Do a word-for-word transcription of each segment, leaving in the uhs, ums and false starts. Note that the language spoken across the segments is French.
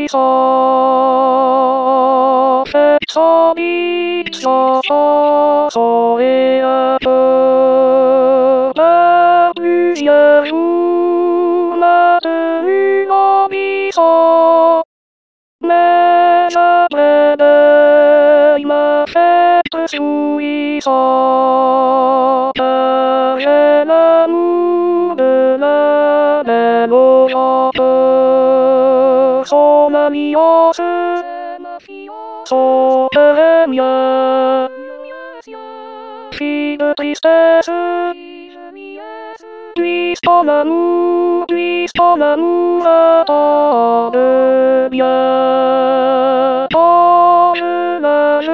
fait sa vie, sa façon et un peu par plusieurs jours maintenu en vie sans. Mais après deuil m'a fait jouissant par l'amour de la belle aux gens. Son alliance, son père mien, fille de tristesse, puisse ton amour, puisse ton amour attendre bien. Ange, l'âge,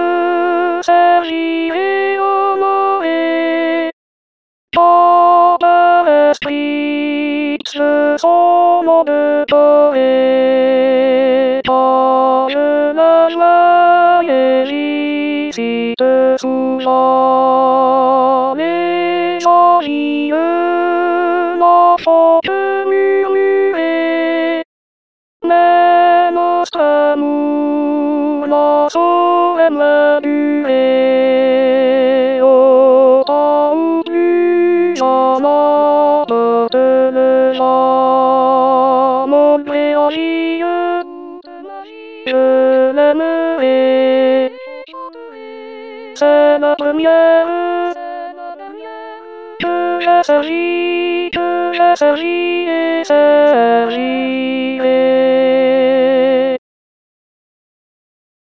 Sergi et Honoré, dans leur esprit, ce sont noms de poètes. Ange, la joie et visite souvent les gens lieux n'en font que murmurer. Mais notre amour n'en saurait la durée. Au temps où plus j'en emporte le vent, mon bréangie, je l'aimerai. C'est la première que j'ai servi, que j'ai servi et servi.